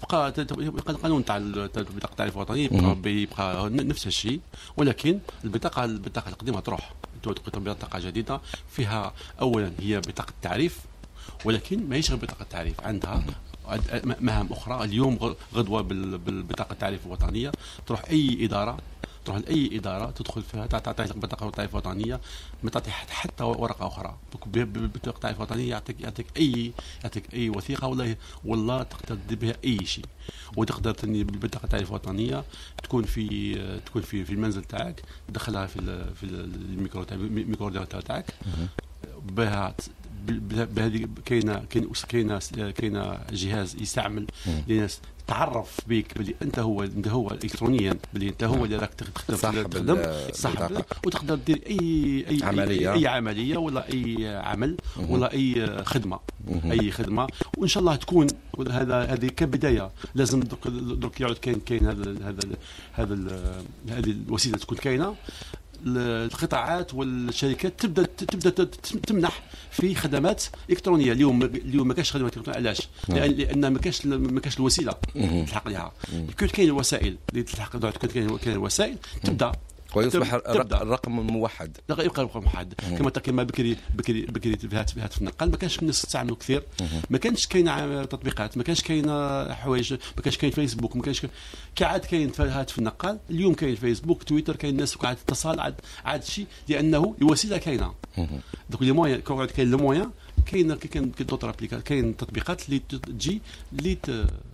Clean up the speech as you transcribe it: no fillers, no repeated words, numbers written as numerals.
يبقى القانون تاع بطاقه التعريف الوطني يبقى نفس الشيء، ولكن البطاقه القديمه تروح تكون بطاقه جديده فيها اولا هي بطاقه تعريف، ولكن ماهيش غير بطاقه تعريف، عندها مهام اخرى. اليوم غدوه بالبطاقه التعريف الوطنيه تروح لاي اداره تدخل فيها تعطيك بطاقه التعريف الوطنيه، ما تعطي حتى ورقه اخرى. بطاقه التعريف الوطنيه يعطيك اي وثيقه ولا تقدر تدير بها اي شيء. وتقدر تني بالبطاقه التعريف الوطنيه تكون في المنزل تاعك، تدخلها في الميكرو تاعك بها بهذه. كاينه جهاز يستعمل لناس تعرف بك بلي انت هو الكترونيا، بلي انت هو اللي راك تخدم صاحب، وتقدر دير اي عمليه ولا اي عمل ولا اي خدمه. وان شاء الله تكون هذه كبدايه. لازم درك يعود كاين هذا هذه الوسيله تكون كاينه. القطاعات والشركات تبدا تمنح في خدمات الكترونيه. اليوم ما كاش خدمات الكترونيه. علاش؟ لان ما كاش الوسيله تلحق لها. كاين الوسائل اللي تلحق، كاين الوسائل تبدا ويصبح الرقم موحد. لا يبقى الرقم موحد. كما بكري في هاتف النقال ما كانش الناس تستعملوا كثير، ما كانش كاين تطبيقات، ما كانش كاين حوايج، ما كانش كاين فيسبوك، ما كانش عاد كاين هاتف النقال. اليوم كاين فيسبوك، تويتر، كاين الناس قاعد تتصل عاد شيء، لانه الوسيله كاينه. دوك لي موان كاين لو موان كاين دوطر ابليكاسيون، كاين تطبيقات اللي تجي اللي